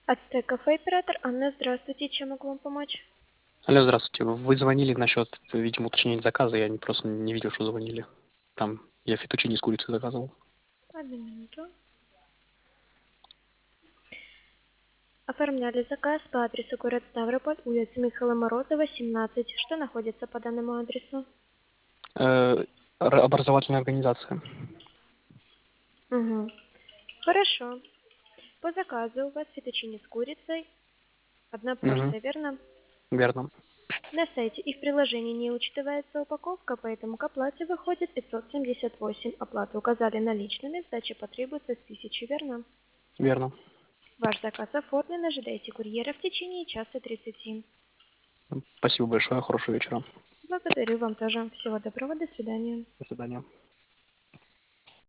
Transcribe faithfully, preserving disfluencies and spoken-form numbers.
Ацтек кафе, оператор Анна, здравствуйте, чем могу вам помочь? Алло, здравствуйте. Вы звонили насчет, видимо, уточнения заказа. Я не, просто не видел, что звонили. Там я фетучини с курицей заказывал. Одну минуту. Оформляли заказ по адресу город Ставрополь, улица Михаила Морозова, семнадцать. Что находится по данному адресу? Э, р- образовательная организация. Угу. Хорошо. По заказу у вас фетучини с курицей. Одна Угу, порция, верно? верно. На сайте и в приложении не учитывается упаковка, поэтому к оплате выходит пятьсот семьдесят восемь. Оплату указали наличными, сдача потребуется с тысячи, верно? Верно. Ваш заказ оформлен, ожидайте курьера в течение часа тридцати. Спасибо большое. Хорошего вечера. Благодарю вам тоже. Всего доброго, до свидания. До свидания.